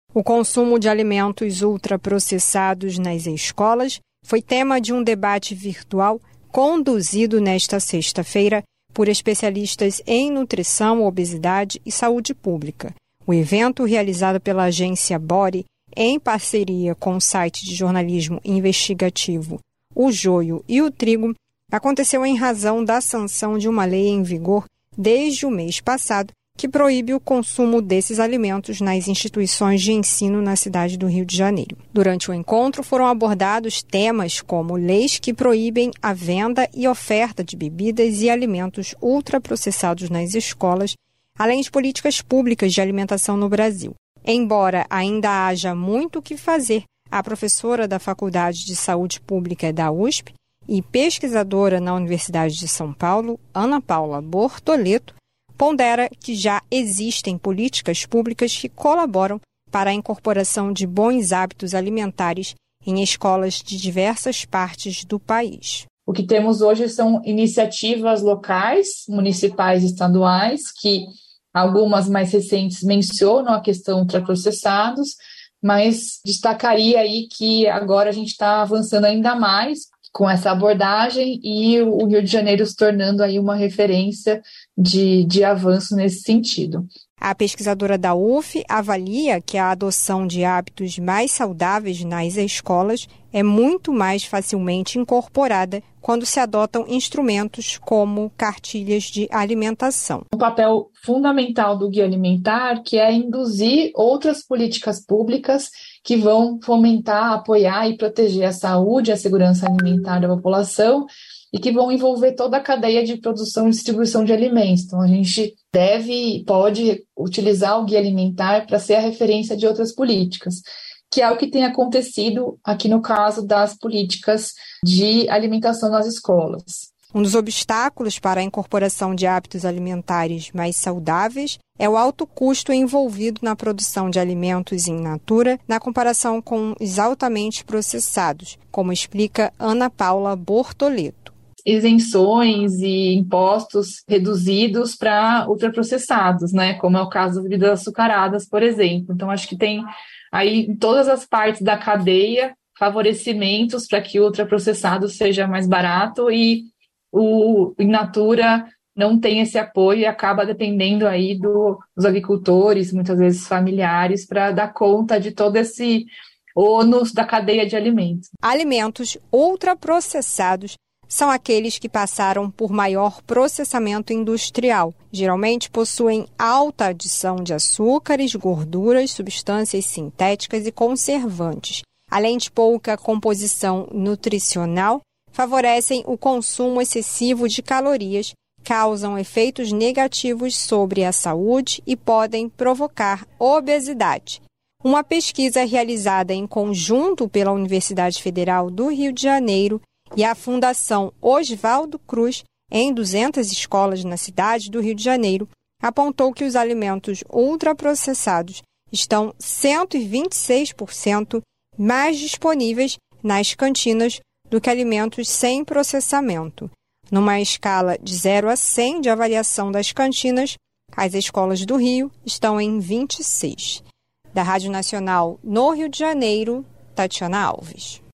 O consumo de alimentos ultraprocessados nas escolas foi tema de um debate virtual conduzido nesta sexta-feira por especialistas em nutrição, obesidade e saúde pública. O evento, realizado pela agência Bore, em parceria com o site de jornalismo investigativo O Joio e o Trigo, aconteceu em razão da sanção de uma lei em vigor desde o mês passado que proíbe o consumo desses alimentos nas instituições de ensino na cidade do Rio de Janeiro. Durante o encontro foram abordados temas como leis que proíbem a venda e oferta de bebidas e alimentos ultraprocessados nas escolas, além de políticas públicas de alimentação no Brasil. Embora ainda haja muito o que fazer, a professora da Faculdade de Saúde Pública da USP e pesquisadora na Universidade de São Paulo, Ana Paula Bortoleto, pondera que já existem políticas públicas que colaboram para a incorporação de bons hábitos alimentares em escolas de diversas partes do país. O que temos hoje são iniciativas locais, municipais e estaduais, que algumas mais recentes mencionam a questão ultraprocessados, mas destacaria aí que agora a gente está avançando ainda mais com essa abordagem e o Rio de Janeiro se tornando aí uma referência de avanço nesse sentido. A pesquisadora da UF avalia que a adoção de hábitos mais saudáveis nas escolas é muito mais facilmente incorporada quando se adotam instrumentos como cartilhas de alimentação. Um papel fundamental do Guia Alimentar, que é induzir outras políticas públicas que vão fomentar, apoiar e proteger a saúde e a segurança alimentar da população e que vão envolver toda a cadeia de produção e distribuição de alimentos. Então, a gente deve e pode utilizar o Guia Alimentar para ser a referência de outras políticas, que é o que tem acontecido aqui no caso das políticas de alimentação nas escolas. Um dos obstáculos para a incorporação de hábitos alimentares mais saudáveis é o alto custo envolvido na produção de alimentos in natura na comparação com os altamente processados, como explica Ana Paula Bortoleto. Isenções e impostos reduzidos para ultraprocessados, né? Como é o caso das bebidas açucaradas, por exemplo. Então, acho que tem aí em todas as partes da cadeia favorecimentos para que o ultraprocessado seja mais barato e o in natura não tem esse apoio e acaba dependendo aí dos agricultores, muitas vezes familiares, para dar conta de todo esse ônus da cadeia de alimentos. Alimentos ultraprocessados são aqueles que passaram por maior processamento industrial. Geralmente possuem alta adição de açúcares, gorduras, substâncias sintéticas e conservantes. Além de pouca composição nutricional, favorecem o consumo excessivo de calorias, causam efeitos negativos sobre a saúde e podem provocar obesidade. Uma pesquisa realizada em conjunto pela Universidade Federal do Rio de Janeiro e a Fundação Oswaldo Cruz, em 200 escolas na cidade do Rio de Janeiro, apontou que os alimentos ultraprocessados estão 126% mais disponíveis nas cantinas do que alimentos sem processamento. Numa escala de 0 a 100 de avaliação das cantinas, as escolas do Rio estão em 26. Da Rádio Nacional no Rio de Janeiro, Tatiana Alves.